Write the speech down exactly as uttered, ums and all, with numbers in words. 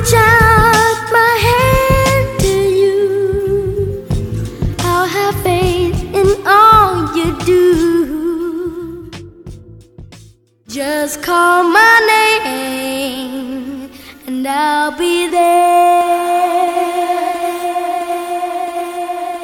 reach out my hand to you. I'll have faith in all you do. Just call my name and I'll be there.